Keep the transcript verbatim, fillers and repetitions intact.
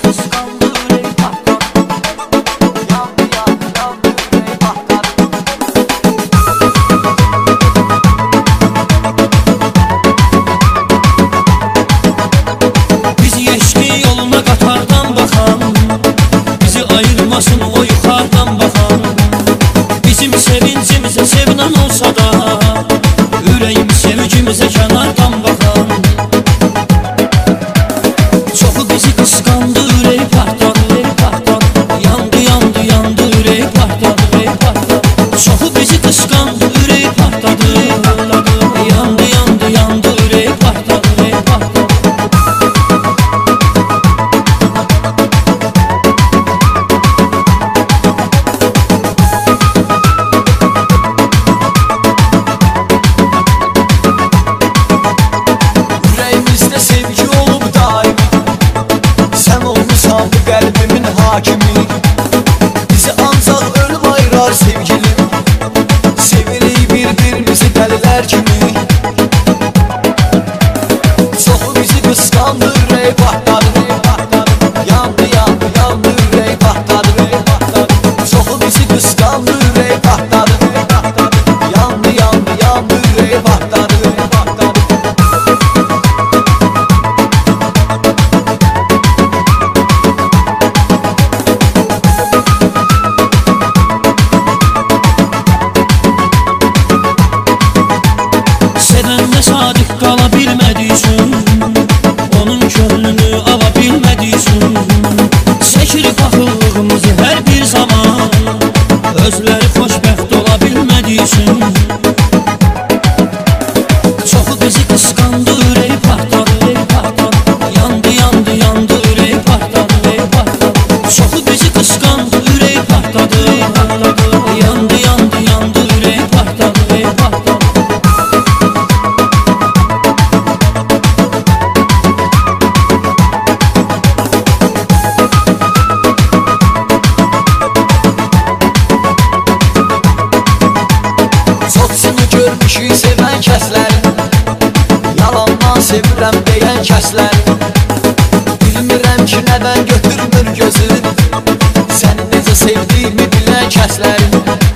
Bizi ancaq ölüm ayırar sevgilim. Sevirik bir-birimizi dəlilər kimi. Çoxu bizi qısqandı, ürək partladı. Yandı, yandı, yandı, ürək partladı. Çoxu bizi qısqandı, ürək partladı. Yandı, yandı, yandı, ürək partladı. Sadık qala bilmədiysin, onun könlünü ala bilmədiysin. Çəkir paxıllığımızı hər bir zaman, özləri xoşbəxt ola bilmədiysin. Çoxu bizi qısqandı, ürək partladı. Yandı, yandı, yandı, ürək partladı. Çoxu bizi qısqandı, ürək partladı. Yandı, yandı, yandı, ürək partladı. Görmüşük sevən kəslərin, yalandan sevirəm deyən kəslərin. Bilmirəm ki nədən götürmür gözün, səni necə sevdiyimi bilən kəslərin.